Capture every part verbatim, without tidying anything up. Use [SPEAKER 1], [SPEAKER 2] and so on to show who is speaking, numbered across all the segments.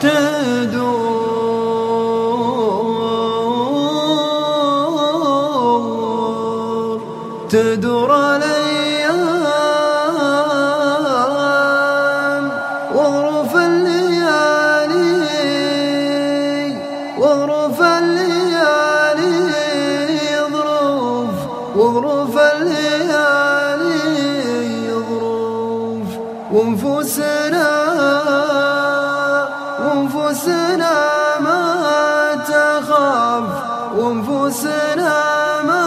[SPEAKER 1] تدور تدور الأيام وغرف الليالي وغرف الليالي ظروف وغرف الليالي ظروف ونفوسنا ونفوسنا ما تخاف ونفوسنا ما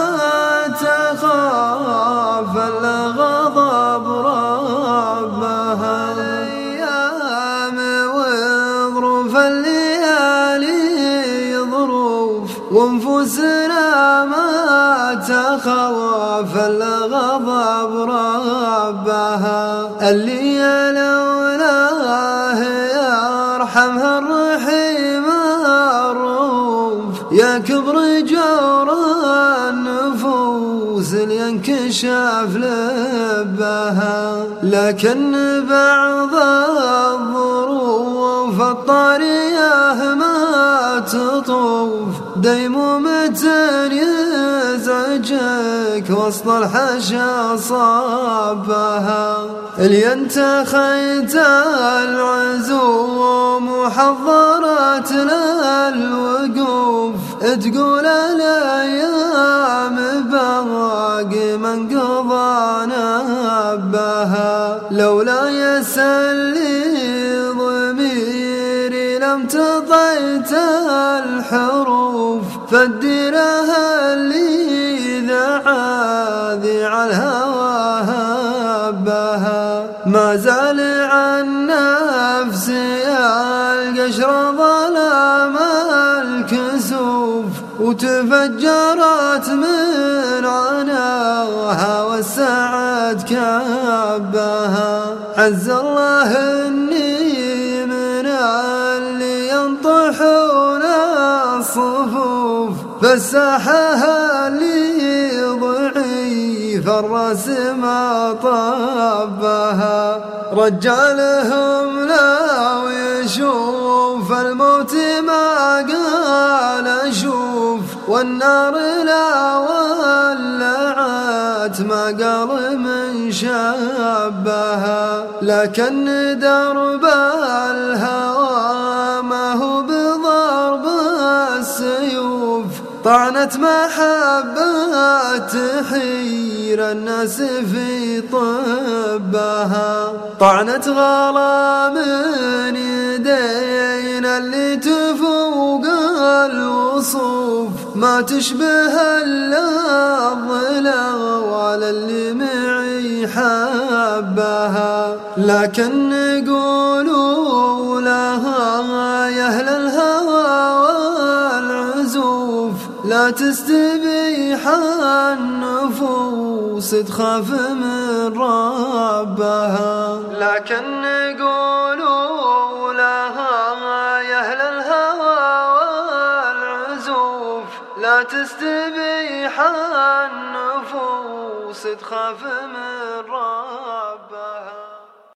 [SPEAKER 1] تخاف إلا غضب ربها الأيام وظروف الليالي ظروف ونفوسنا ما تخاف إلا غضب ربها اللي لولاه يرحمها الرحيم الرؤوف يا كبر جور النفوس لينكشف لبها لكن بعض الظروف الطارية ما تطوف ديمومة يزعجك وسط الحشا صابها اللي انتخيت العزوم وحضرت للوقوف تقول الايام باقي من قضى نبها لولا يسلي ضميري لم تضيت الحروف فالدرها اللي ذعاذع الهوى هبها ما زال عن نفسي القشر ظلام الكسوف وتفجرت من عناها والسعد كبها عز الله اني من اللي ينطحون الصفوف فالساحة اللي ضعيف الراس ما طبها رجالهم لو يشوف الموت ما قال اشوف والنار لا ولعت ما قال من شبها لكن درب الهوى ما هو بضرب السيوف طعنت محبة تحير الناس في طبها طعنت غلا من يدينا اللي تفوق الوصوف ما تشبه الا الظلا ولا اللي معي حبها لكن نقولوا لها يا اهل الهوى والعزوف لا تستبيح النفوس تخاف من ربها لكن نقولوا لها يا اهل الهوى والعزوف لا تستبيح النفوس تخاف من ربها